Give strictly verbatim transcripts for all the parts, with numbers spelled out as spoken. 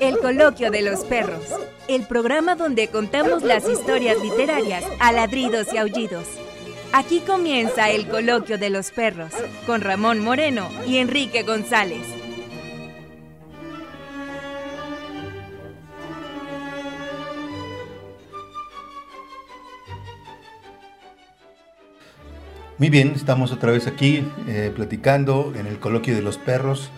El Coloquio de los Perros, el programa donde contamos las historias literarias a ladridos y aullidos. Aquí comienza El Coloquio de los Perros, con Ramón Moreno y Enrique González. Muy bien, estamos otra vez aquí eh, platicando en El Coloquio de los Perros.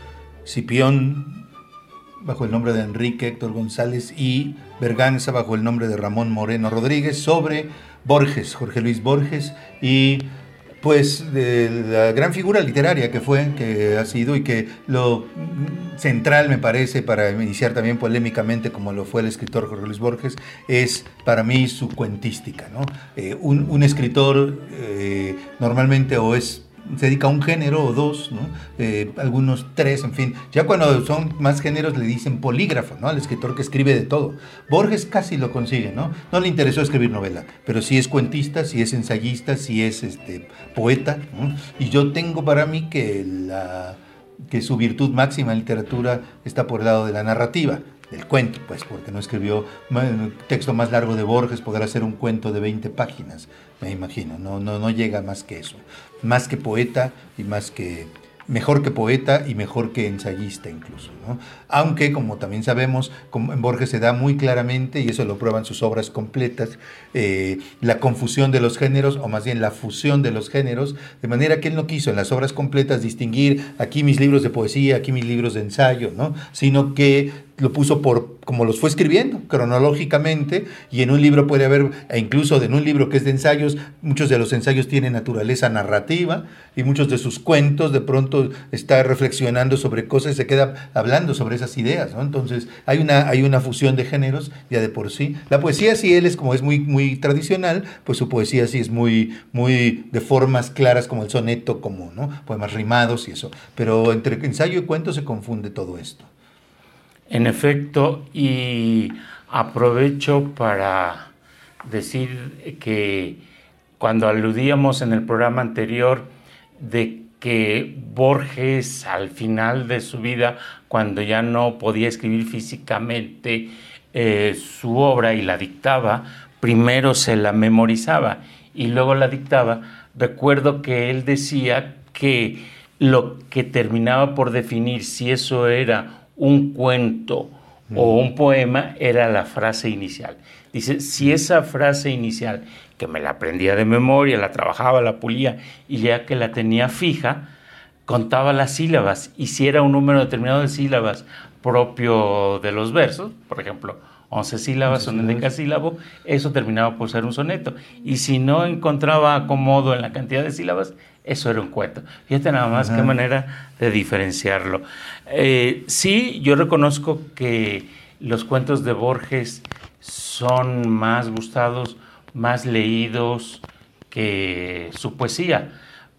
Cipión bajo el nombre de Enrique Héctor González y Berganza bajo el nombre de Ramón Moreno Rodríguez sobre Borges, Jorge Luis Borges, y pues de la gran figura literaria que fue, que ha sido, y que lo central me parece para iniciar también polémicamente como lo fue el escritor Jorge Luis Borges, es para mí su cuentística, ¿no? Eh, un, un escritor eh, normalmente o es se dedica a un género o dos, ¿no? Eh, algunos tres, en fin. Ya cuando son más géneros le dicen polígrafo, ¿no? Al escritor que escribe de todo. Borges casi lo consigue, ¿no? No le interesó escribir novela, pero sí es cuentista, sí es ensayista, sí es este, poeta, ¿no? Y yo tengo para mí que, la, que su virtud máxima en literatura está por el lado de la narrativa, del cuento, pues, porque no escribió el texto más largo de Borges, podrá ser un cuento de veinte páginas, me imagino, no, no, no llega más que eso, más que poeta y más que, mejor que poeta y mejor que ensayista incluso, ¿no? Aunque, como también sabemos, como en Borges se da muy claramente, y eso lo prueban sus obras completas, eh, la confusión de los géneros, o más bien la fusión de los géneros, de manera que él no quiso en las obras completas distinguir aquí mis libros de poesía, aquí mis libros de ensayo, ¿no? Sino que lo puso por como los fue escribiendo, cronológicamente, y en un libro puede haber, e incluso en un libro que es de ensayos, muchos de los ensayos tienen naturaleza narrativa, y muchos de sus cuentos de pronto está reflexionando sobre cosas y se queda hablando sobre esas ideas, ¿no? Entonces hay una, hay una fusión de géneros ya de por sí. La poesía sí, él es como es muy, muy tradicional, pues su poesía sí es muy, muy de formas claras como el soneto, como, ¿no? Poemas rimados y eso, pero entre ensayo y cuento se confunde todo esto. En efecto, y aprovecho para decir que cuando aludíamos en el programa anterior de que Borges al final de su vida, cuando ya no podía escribir físicamente eh, su obra y la dictaba, primero se la memorizaba y luego la dictaba, recuerdo que él decía que lo que terminaba por definir si eso era un cuento mm. o un poema era la frase inicial. Dice, si esa frase inicial, que me la aprendía de memoria, la trabajaba, la pulía, y ya que la tenía fija, contaba las sílabas, y si era un número determinado de sílabas propio de los versos, por ejemplo, once sílabas, un endecasílabo, eso terminaba por ser un soneto. Y si no encontraba acomodo en la cantidad de sílabas, eso era un cuento. Fíjate nada más Ajá. qué manera de diferenciarlo. Eh, sí, yo reconozco que los cuentos de Borges son más gustados, más leídos que su poesía.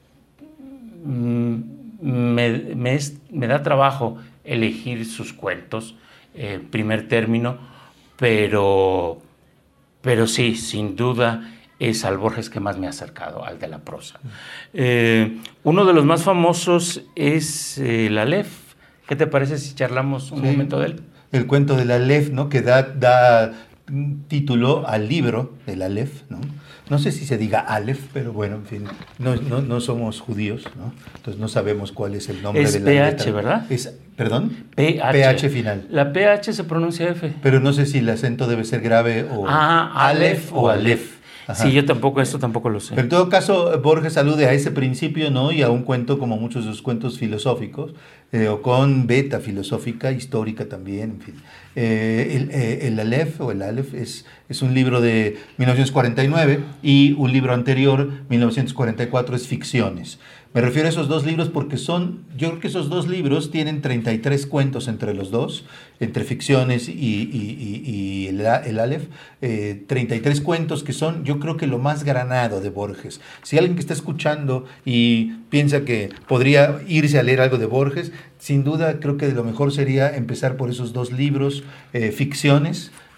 Me, me, es, me da trabajo elegir sus cuentos, en eh, primer término, pero, pero sí, sin duda, es al Borges que más me ha acercado, al de la prosa. Eh, uno de los más famosos es eh, el Aleph. ¿Qué te parece si charlamos un sí, momento de él? El cuento del Aleph, ¿no? Que da, da título al libro del Aleph, ¿no? No sé si se diga Aleph, pero bueno, en fin, no, no, no somos judíos, ¿no? Entonces no sabemos cuál es el nombre es de la P H, letra. ¿Verdad? Es, ¿Perdón? P H. P H final. La P H se pronuncia F. Pero no sé si el acento debe ser grave o ah, Aleph o Aleph. Ajá. Sí, yo tampoco, esto tampoco lo sé. Pero en todo caso, Borges alude a ese principio, ¿no? Y a un cuento como muchos de sus cuentos filosóficos, eh, o con beta filosófica, histórica también, en fin. Eh, el, eh, el Aleph o el Aleph es, es un libro de mil novecientos cuarenta y nueve y un libro anterior, mil novecientos cuarenta y cuatro, es Ficciones. Me refiero a esos dos libros porque son, yo creo que esos dos libros tienen treinta y tres cuentos entre los dos, entre Ficciones y, y, y, y el, el Aleph, eh, treinta y tres cuentos que son, yo creo que lo más granado de Borges. Si alguien que está escuchando y piensa que podría irse a leer algo de Borges, sin duda creo que lo mejor sería empezar por esos dos libros, eh, Ficciones,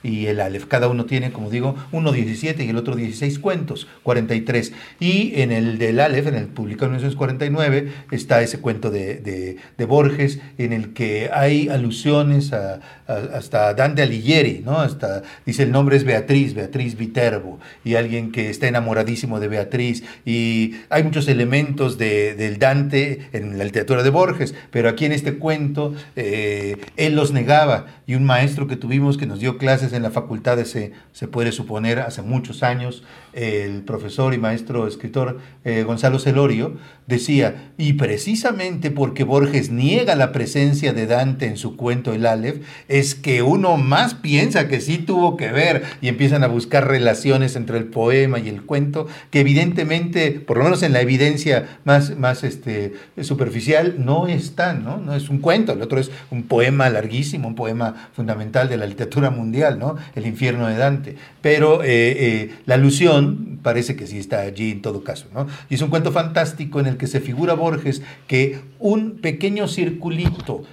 y el Aleph. Cada uno tiene, como digo, uno diecisiete y el otro dieciséis cuentos, cuarenta y tres. Y en el del Aleph, en el publicado en mil novecientos cuarenta y nueve, está ese cuento de, de, de Borges, en el que hay alusiones a, a, hasta Dante Alighieri, ¿no? Hasta, dice, el nombre es Beatriz, Beatriz Viterbo, y alguien que está enamoradísimo de Beatriz, y hay muchos elementos de, del Dante en la literatura de Borges, pero aquí en este cuento eh, él los negaba, y un maestro que tuvimos que nos dio clases en la facultad, de se, se puede suponer hace muchos años, el profesor y maestro escritor eh, Gonzalo Celorio, decía, y precisamente porque Borges niega la presencia de Dante en su cuento El Aleph, es que uno más piensa que sí tuvo que ver, y empiezan a buscar relaciones entre el poema y el cuento, que evidentemente, por lo menos en la evidencia más, más este, superficial, no están, ¿no? No es un cuento, el otro es un poema larguísimo, un poema fundamental de la literatura mundial, ¿no? El infierno de Dante. Pero eh, eh, la alusión parece que sí está allí en todo caso, ¿no? Y es un cuento fantástico en el que se figura Borges que un pequeño circulito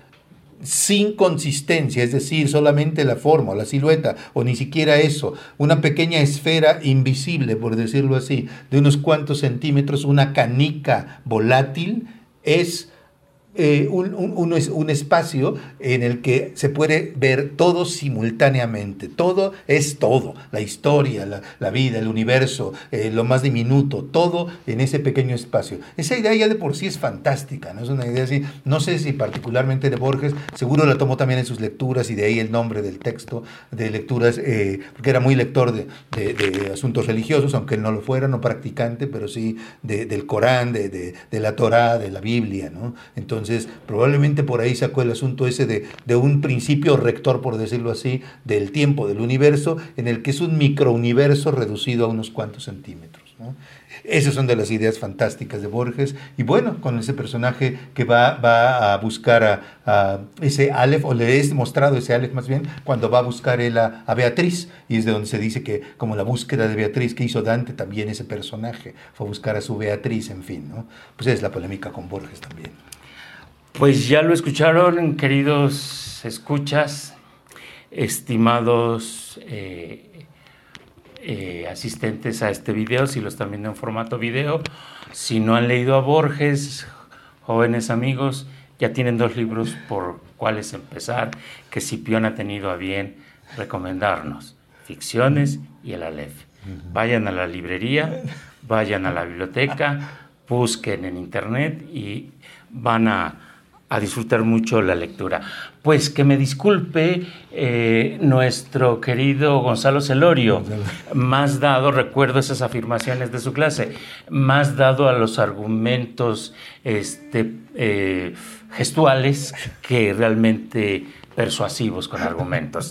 sin consistencia, es decir, solamente la forma o la silueta, o ni siquiera eso, una pequeña esfera invisible, por decirlo así, de unos cuantos centímetros, una canica volátil, es eh, un, un, un, un espacio en el que se puede ver todo simultáneamente. Todo es todo, la historia, la, la vida, el universo, eh, lo más diminuto, todo en ese pequeño espacio. Esa idea ya de por sí es fantástica, ¿no? Es una idea así, no sé si particularmente de Borges, seguro la tomó también en sus lecturas, y de ahí el nombre del texto de lecturas, eh, porque era muy lector de, de, de asuntos religiosos, aunque él no lo fuera, no practicante, pero sí de, del Corán, de, de, de la Torá, de la Biblia, ¿no? Entonces, probablemente por ahí sacó el asunto ese de, de un principio rector, por decirlo así, del tiempo, del universo, en el que es un microuniverso reducido a unos cuantos centímetros, ¿no? Esas son de las ideas fantásticas de Borges, y bueno, con ese personaje que va, va a buscar a, a ese Aleph, o le es mostrado ese Aleph más bien, cuando va a buscar él a, a Beatriz, y es de donde se dice que como la búsqueda de Beatriz que hizo Dante, también ese personaje fue a buscar a su Beatriz, en fin, ¿no? Pues es la polémica con Borges también. Pues ya lo escucharon, queridos escuchas, estimados eh, eh, asistentes a este video, si lo están viendo en formato video. Si no han leído a Borges, jóvenes amigos, ya tienen dos libros por cuáles empezar, que Cipión ha tenido a bien recomendarnos: Ficciones y El Aleph. Vayan a la librería, vayan a la biblioteca, busquen en internet y van a a disfrutar mucho la lectura. Pues que me disculpe eh, nuestro querido Gonzalo Celorio, más dado, recuerdo esas afirmaciones de su clase, más dado a los argumentos este, eh, gestuales que realmente persuasivos con argumentos.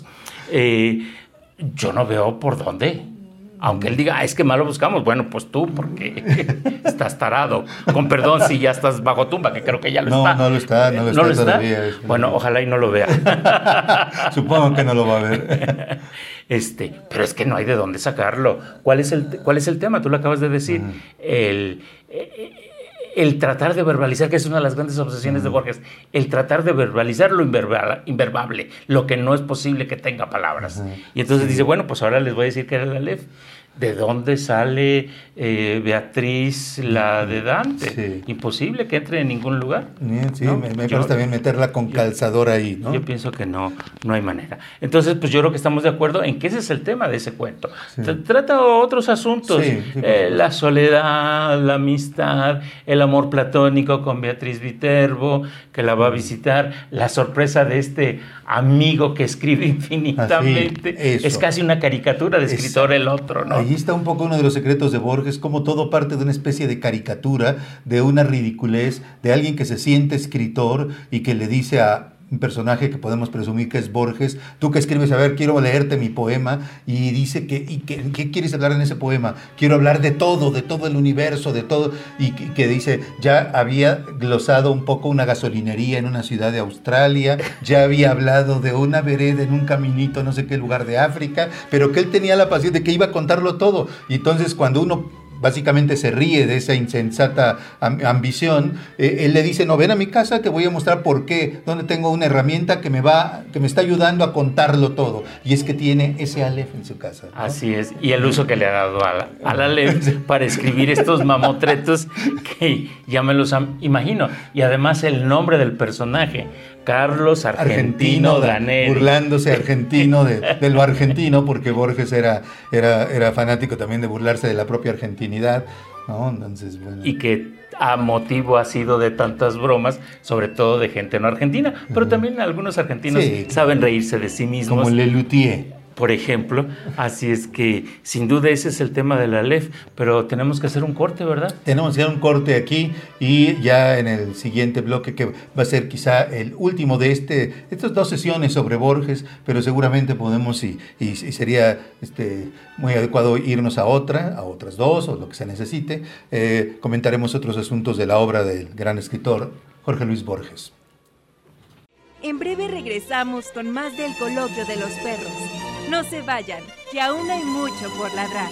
Eh, yo no veo por dónde. Aunque él diga, ah, es que mal lo buscamos, bueno, pues tú, porque estás tarado. Con perdón si ya estás bajo tumba, que creo que ya lo no, está. No, no lo está, no lo ¿No está, lo está todavía. Bueno, ojalá y no lo vea. Supongo que no lo va a ver. Este, pero es que no hay de dónde sacarlo. ¿Cuál es el, cuál es el tema? Tú lo acabas de decir. Uh-huh. El... Eh, el tratar de verbalizar, que es una de las grandes obsesiones uh-huh. de Borges, el tratar de verbalizar lo inverbal, inverbable, lo que no es posible que tenga palabras. Uh-huh. Y entonces sí. dice, bueno, pues ahora les voy a decir que era el Aleph. ¿De dónde sale eh, Beatriz, la de Dante? Sí. Imposible que entre en ningún lugar. Sí, ¿no? me, me parece también meterla con yo, calzador ahí, ¿no? Yo pienso que no, no hay manera. Entonces, pues yo creo que estamos de acuerdo en que ese es el tema de ese cuento. Sí. Trata otros asuntos, sí, sí, eh, la soledad, la amistad, el amor platónico con Beatriz Viterbo, que la va a visitar, la sorpresa de este amigo que escribe infinitamente. Así, es casi una caricatura de escritor es, el otro, ¿no? Allí está un poco uno de los secretos de Borges, como todo parte de una especie de caricatura, de una ridiculez, de alguien que se siente escritor y que le dice a un personaje que podemos presumir que es Borges, tú que escribes, a ver, quiero leerte mi poema, y dice que, y que, ¿qué quieres hablar en ese poema? Quiero hablar de todo, de todo el universo, de todo, y que, que dice, ya había glosado un poco una gasolinería en una ciudad de Australia, ya había hablado de una vereda en un caminito, no sé qué lugar de África, pero que él tenía la pasión de que iba a contarlo todo, y entonces cuando uno básicamente se ríe de esa insensata am- ambición, eh, él le dice, no, ven a mi casa, te voy a mostrar por qué, donde tengo una herramienta que me va, que me está ayudando a contarlo todo, y es que tiene ese Aleph en su casa, ¿no? Así es, y el uso que le ha dado al, al Aleph para escribir estos mamotretos que ya me los am- imagino, y además el nombre del personaje, Carlos Argentino, Argentino Daneri. Burlándose argentino de, de lo argentino, porque Borges era, era, era fanático también de burlarse de la propia argentinidad, ¿no? Entonces, bueno. Y que a motivo ha sido de tantas bromas, sobre todo de gente no argentina, pero uh-huh. también algunos argentinos sí, saben reírse de sí mismos. Como Lelutier, por ejemplo. Así es que sin duda ese es el tema del Aleph, pero tenemos que hacer un corte, ¿verdad? Tenemos que hacer un corte aquí y ya en el siguiente bloque, que va a ser quizá el último de este, estas dos sesiones sobre Borges, pero seguramente podemos y, y, y sería este, muy adecuado irnos a otra, a otras dos o lo que se necesite. Eh, comentaremos otros asuntos de la obra del gran escritor Jorge Luis Borges. En breve regresamos con más del Coloquio de los Perros. No se vayan, que aún hay mucho por ladrar.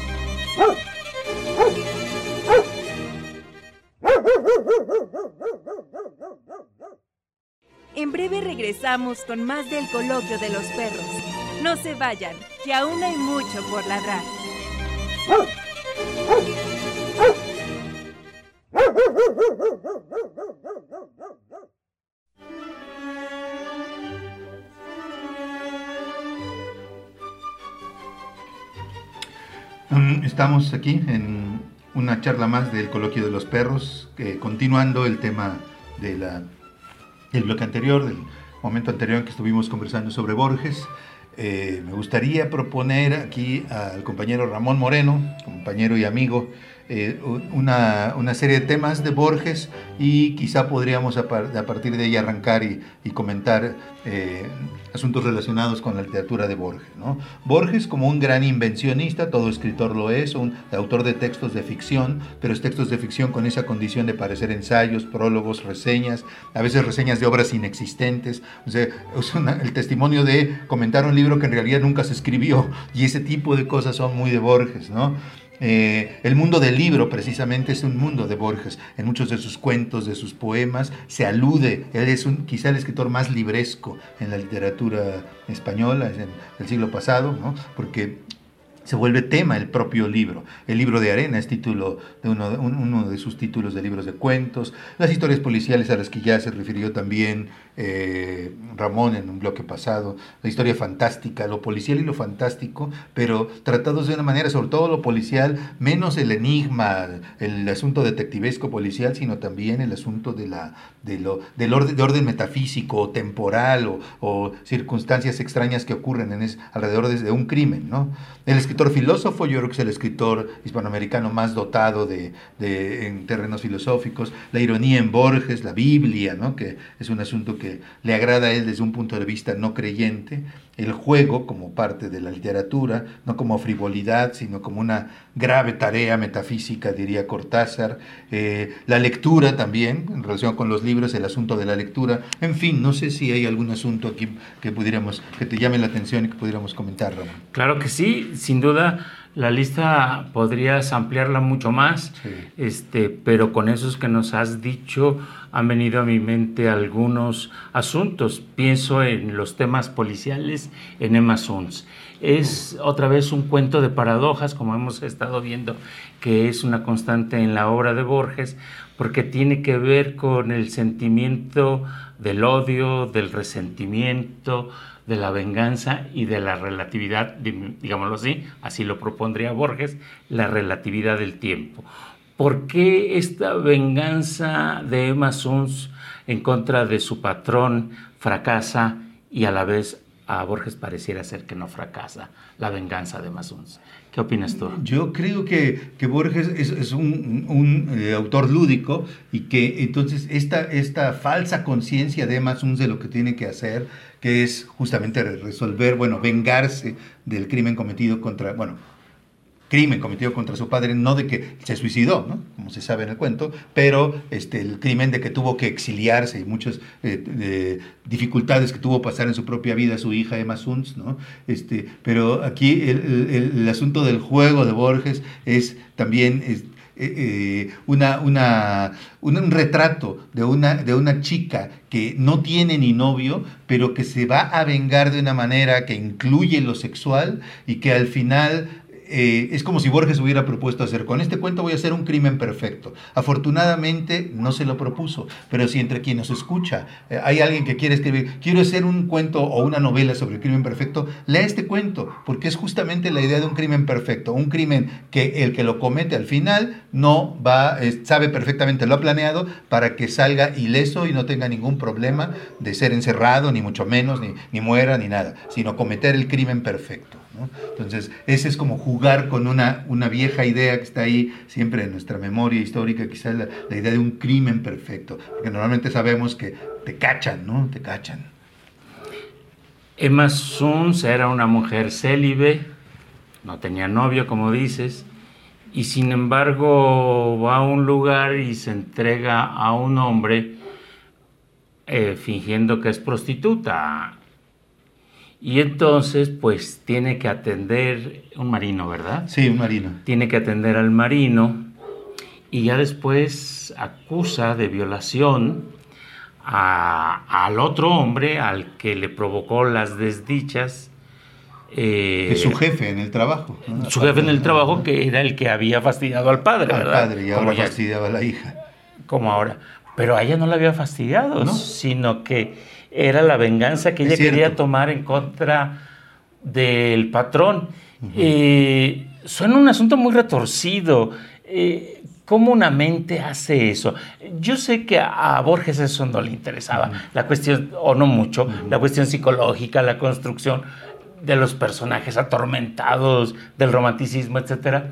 En breve regresamos con más del Coloquio de los Perros. No se vayan, que aún hay mucho por ladrar. Estamos aquí en una charla más del Coloquio de los Perros, eh, continuando el tema de la, del bloque anterior, del momento anterior en que estuvimos conversando sobre Borges. Eh, me gustaría proponer aquí al compañero Ramón Moreno, compañero y amigo, eh, una, una serie de temas de Borges, y quizá podríamos a, par, a partir de ahí arrancar y, y comentar eh, asuntos relacionados con la literatura de Borges, ¿no? Borges, como un gran invencionista, todo escritor lo es, un autor de textos de ficción, pero es textos de ficción con esa condición de parecer ensayos, prólogos, reseñas, a veces reseñas de obras inexistentes. O sea, es una, el testimonio de comentar un libro que en realidad nunca se escribió, y ese tipo de cosas son muy de Borges, ¿no? Eh, el mundo del libro precisamente es un mundo de Borges. En muchos de sus cuentos, de sus poemas, se alude. Él es un, quizá el escritor más libresco en la literatura española en el siglo pasado, ¿no? Porque se vuelve tema el propio libro. El libro de arena es título de uno, un, uno de sus títulos de libros de cuentos. Las historias policiales a las que ya se refirió también eh, Ramón en un bloque pasado. La historia fantástica, lo policial y lo fantástico, pero tratados de una manera, sobre todo lo policial, menos el enigma, el asunto detectivesco policial, sino también el asunto de la, de lo, del orden, de orden metafísico o temporal o, o circunstancias extrañas que ocurren en es, alrededor de, de un crimen, ¿no? El escritor filósofo, yo creo que es el escritor hispanoamericano más dotado de, de, en terrenos filosóficos. La ironía en Borges, la Biblia, ¿no? Que es un asunto que le agrada a él desde un punto de vista no creyente. El juego como parte de la literatura, no como frivolidad, sino como una grave tarea metafísica, diría Cortázar. Eh, la lectura también, en relación con los libros, el asunto de la lectura. En fin, no sé si hay algún asunto aquí que pudiéramos, que te llame la atención y que pudiéramos comentar, Ramón. Claro que sí, sin duda. La lista podrías ampliarla mucho más, sí. este, pero con esos que nos has dicho han venido a mi mente algunos asuntos. Pienso en los temas policiales en Emma Suns. Es otra vez un cuento de paradojas, como hemos estado viendo, que es una constante en la obra de Borges, porque tiene que ver con el sentimiento del odio, del resentimiento, de la venganza y de la relatividad, digámoslo así, así lo propondría Borges, la relatividad del tiempo. ¿Por qué esta venganza de Emma Suns en contra de su patrón fracasa y a la vez a Borges pareciera ser que no fracasa la venganza de Emma Suns? ¿Qué opinas tú? Yo creo que, que Borges es, es un, un eh, autor lúdico, y que entonces esta, esta falsa conciencia de Emma Suns de lo que tiene que hacer, que es justamente resolver, bueno, vengarse del crimen cometido contra, bueno, crimen cometido contra su padre, no de que se suicidó, ¿no? Como se sabe en el cuento, pero este, el crimen de que tuvo que exiliarse y muchas eh, eh, dificultades que tuvo pasar en su propia vida su hija Emma Sunz, ¿no? Este, pero aquí el, el, el asunto del juego de Borges es también... Es, Eh, una, una, un, un retrato de una, de una chica que no tiene ni novio, pero que se va a vengar de una manera que incluye lo sexual y que al final... Eh, es como si Borges hubiera propuesto hacer, con este cuento voy a hacer un crimen perfecto. Afortunadamente no se lo propuso, pero si entre quienes nos escucha eh, hay alguien que quiere escribir, quiero hacer un cuento o una novela sobre el crimen perfecto, lea este cuento, porque es justamente la idea de un crimen perfecto, un crimen que el que lo comete al final no va, eh, sabe perfectamente lo ha planeado para que salga ileso y no tenga ningún problema de ser encerrado, ni mucho menos, ni, ni muera, ni nada, sino cometer el crimen perfecto, ¿no? Entonces, ese es como jugar con una, una vieja idea que está ahí siempre en nuestra memoria histórica, quizás la, la idea de un crimen perfecto, porque normalmente sabemos que te cachan, ¿no? Te cachan. Emma Sunz era una mujer célibe, no tenía novio, como dices, y sin embargo va a un lugar y se entrega a un hombre eh, fingiendo que es prostituta. Y entonces, pues, tiene que atender un marino, ¿verdad? Sí, un marino. Tiene que atender al marino y ya después acusa de violación a, al otro hombre al que le provocó las desdichas. Eh, es su jefe en el trabajo, ¿no? Su jefe en el trabajo, que era el que había fastidiado al padre, al ¿verdad? Al padre, y ahora ya, fastidiaba a la hija. Como ahora. Pero a ella no la había fastidiado, ¿no? Sino que era la venganza que ella quería tomar en contra del patrón. Uh-huh. Eh, suena un asunto muy retorcido. Eh, ¿Cómo una mente hace eso? Yo sé que a, a Borges eso no le interesaba, uh-huh. la cuestión, o no mucho, uh-huh. la cuestión psicológica, la construcción de los personajes atormentados, del romanticismo, etcétera.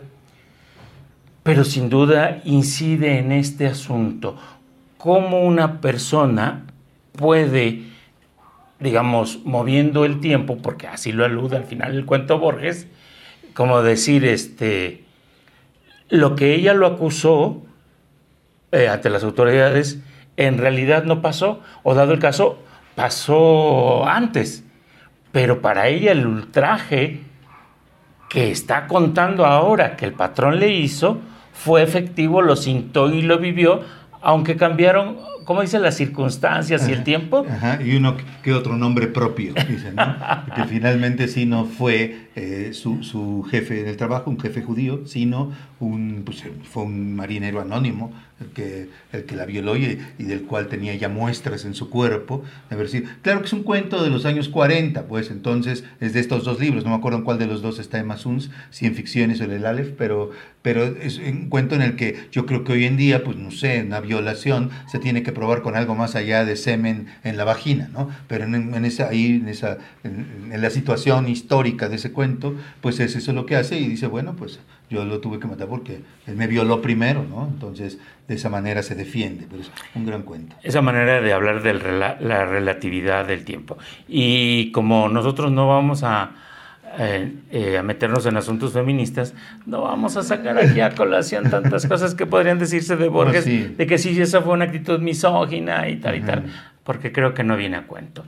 Pero sin duda incide en este asunto. Cómo una persona puede, digamos, moviendo el tiempo, porque así lo alude al final del cuento Borges, como decir, este, lo que ella lo acusó eh, ante las autoridades, en realidad no pasó, o dado el caso, pasó antes, pero para ella el ultraje que está contando ahora que el patrón le hizo, fue efectivo, lo sintió y lo vivió, aunque cambiaron, ¿cómo dicen? Las circunstancias ajá, y el tiempo. Ajá, y uno que otro nombre propio, dicen, ¿no? Porque finalmente sí no fue eh, su, su jefe en el trabajo, un jefe judío, sino un, pues, fue un marinero anónimo, el que, el que la violó y, y del cual tenía ya muestras en su cuerpo. De haber sido. Claro que es un cuento de los años cuarenta, pues entonces es de estos dos libros, no me acuerdo en cuál de los dos está Emma Sunz, si en Ficciones o en el Aleph, pero, pero es un cuento en el que yo creo que hoy en día, pues no sé, una violación se tiene que probar con algo más allá de semen en la vagina, ¿no? Pero en, en esa, ahí, en, esa, en, en la situación histórica de ese cuento, pues es eso lo que hace y dice, bueno, pues yo lo tuve que matar porque él me violó primero, ¿no? Entonces, de esa manera se defiende, pero es un gran cuento. Esa manera de hablar de rela- la relatividad del tiempo. Y como nosotros no vamos a, eh, eh, a meternos en asuntos feministas, no vamos a sacar aquí a colación tantas cosas que podrían decirse de Borges, no, sí. de que sí, esa fue una actitud misógina y tal uh-huh. y tal, porque creo que no viene a cuento.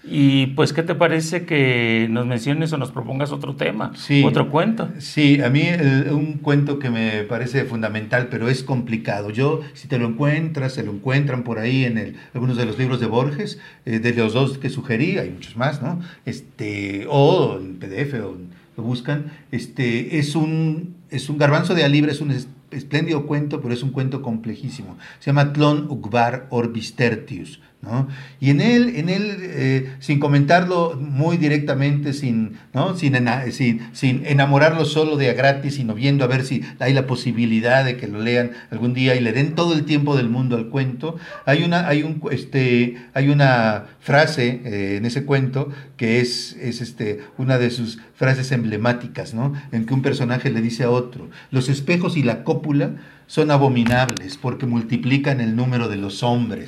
Y pues, ¿qué te parece que nos menciones o nos propongas otro tema, sí, otro cuento? Sí, a mí el, un cuento que me parece fundamental, pero es complicado. Yo, si te lo encuentras, se lo encuentran por ahí en el, algunos de los libros de Borges, eh, de los dos que sugerí, hay muchos más, ¿no? Este, o en P D F, o lo buscan. Este, es un, es un garbanzo de alibre, es un espléndido cuento, pero es un cuento complejísimo. Se llama Tlon Uqbar Orbis Tertius, ¿no? Y en él, en él eh, sin comentarlo muy directamente, sin, ¿no? sin, ena- sin, sin enamorarlo solo de a gratis, sino viendo a ver si hay la posibilidad de que lo lean algún día y le den todo el tiempo del mundo al cuento, hay una, hay un, este, hay una frase eh, en ese cuento que es, es este, una de sus frases emblemáticas, ¿no? En que un personaje le dice a otro, los espejos y la cópula son abominables porque multiplican el número de los hombres.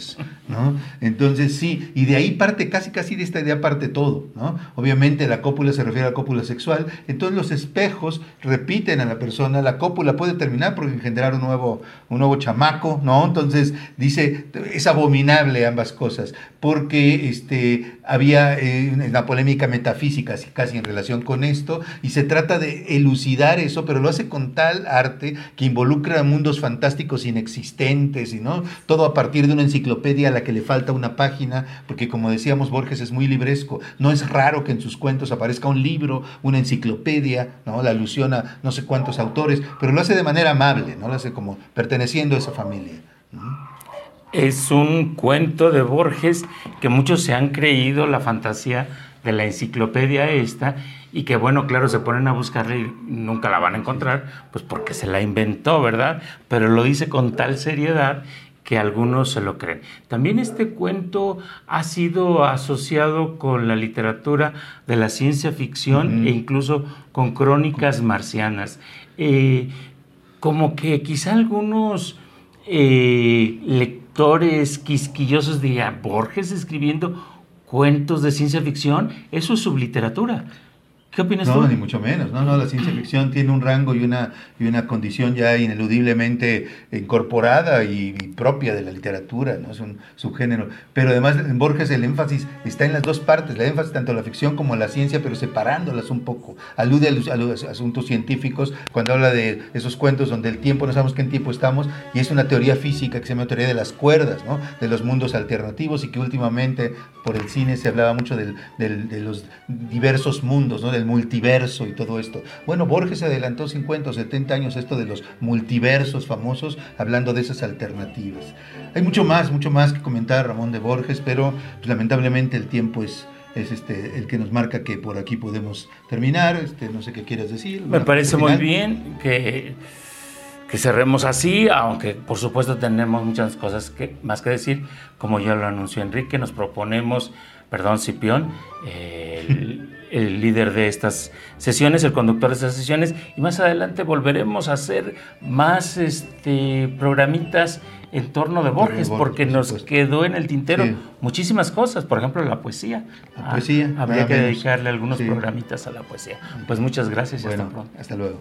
¿no? Entonces sí, y de ahí parte, casi casi de esta idea parte todo, ¿no? Obviamente la cópula se refiere a la cópula sexual, entonces los espejos repiten a la persona, la cópula puede terminar por generar un nuevo, un nuevo chamaco, ¿no? Entonces dice, es abominable ambas cosas, porque este, había eh, una polémica metafísica casi en relación con esto, y se trata de elucidar eso, pero lo hace con tal arte que involucra mundos fantásticos inexistentes, y ¿no? Todo a partir de una enciclopedia a la que le falta una página, porque como decíamos, Borges es muy libresco, no es raro que en sus cuentos aparezca un libro, una enciclopedia, ¿no? La alusión a no sé cuántos autores, pero lo hace de manera amable, ¿no? Lo hace como perteneciendo a esa familia, ¿no? Es un cuento de Borges que muchos se han creído la fantasía de la enciclopedia esta, y que bueno, claro, se ponen a buscarla y nunca la van a encontrar, pues porque se la inventó, ¿verdad? Pero lo dice con tal seriedad que algunos se lo creen. También este cuento ha sido asociado con la literatura de la ciencia ficción, uh-huh, e incluso con crónicas marcianas. Eh, como que quizá algunos eh, lectores quisquillosos dirían, ¿Borges escribiendo cuentos de ciencia ficción? Eso es subliteratura. ¿Qué opinas no, tú? No, ni mucho menos. No, no, la ciencia ficción tiene un rango y una, y una condición ya ineludiblemente incorporada y, y propia de la literatura, ¿no? Es un subgénero. Pero además en Borges el énfasis está en las dos partes, la énfasis tanto en la ficción como en la ciencia, pero separándolas un poco. Alude a los, a los asuntos científicos cuando habla de esos cuentos donde el tiempo, no sabemos qué en tiempo estamos, y es una teoría física que se llama teoría de las cuerdas, ¿no? De los mundos alternativos, y que últimamente por el cine se hablaba mucho del, del, de los diversos mundos, ¿no? Del multiverso y todo esto. Bueno, Borges se adelantó cincuenta o setenta años esto de los multiversos famosos, hablando de esas alternativas. Hay mucho más, mucho más que comentar, Ramón, de Borges, pero pues, lamentablemente el tiempo es, es este, el que nos marca que por aquí podemos terminar. Este, no sé qué quieras decir. Me parece muy bien que, que cerremos así, aunque por supuesto tenemos muchas cosas que, más que decir. Como ya lo anunció Enrique, nos proponemos, perdón, Cipión, eh, el, el líder de estas sesiones, el conductor de estas sesiones, y más adelante volveremos a hacer más este, programitas en torno de Borges, porque nos quedó en el tintero sí. muchísimas cosas, por ejemplo la poesía. La poesía. Ah, habría que menos. dedicarle algunos sí. programitas a la poesía. Pues muchas gracias y bueno, hasta pronto. Hasta luego.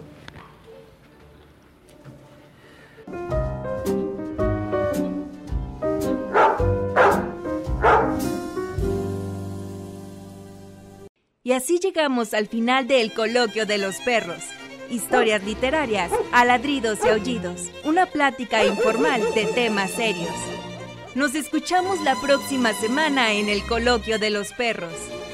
Y así llegamos al final del Coloquio de los Perros. Historias literarias a ladridos y aullidos. Una plática informal de temas serios. Nos escuchamos la próxima semana en el Coloquio de los Perros.